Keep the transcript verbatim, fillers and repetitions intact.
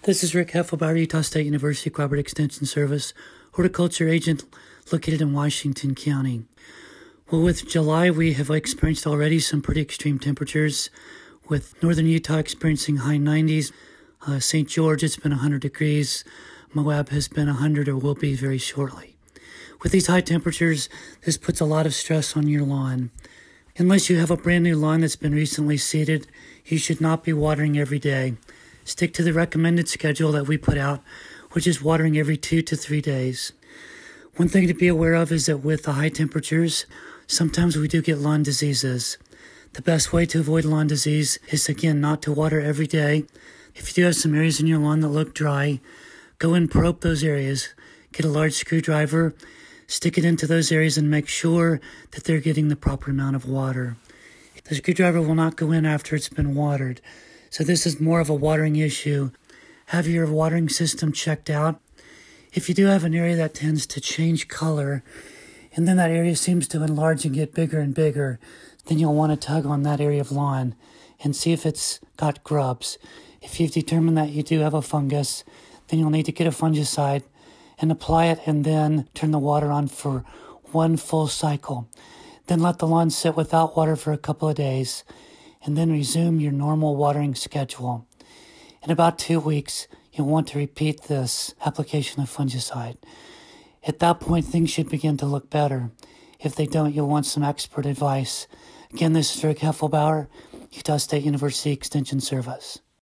This is Rick Heffelbauer, Utah State University Cooperative Extension Service, horticulture agent located in Washington County. Well, with July, we have experienced already some pretty extreme temperatures, with northern Utah experiencing high nineties. Uh, Saint George, it's been one hundred degrees. Moab has been one hundred or will be very shortly. With these high temperatures, this puts a lot of stress on your lawn. Unless you have a brand new lawn that's been recently seeded, you should not be watering every day. Stick to the recommended schedule that we put out, which is watering every two to three days. One thing to be aware of is that with the high temperatures, sometimes we do get lawn diseases. The best way to avoid lawn disease is, again, not to water every day. If you do have some areas in your lawn that look dry, go and probe those areas. Get a large screwdriver, stick it into those areas, and make sure that they're getting the proper amount of water. The screwdriver will not go in after it's been watered. So this is more of a watering issue. Have your watering system checked out. If you do have an area that tends to change color, and then that area seems to enlarge and get bigger and bigger, then you'll want to tug on that area of lawn and see if it's got grubs. If you've determined that you do have a fungus, then you'll need to get a fungicide and apply it, and then turn the water on for one full cycle. Then let the lawn sit without water for a couple of days, and then resume your normal watering schedule. In about two weeks, you'll want to repeat this application of fungicide. At that point, things should begin to look better. If they don't, you'll want some expert advice. Again, this is Rick Heffelbauer, Utah State University Extension Service.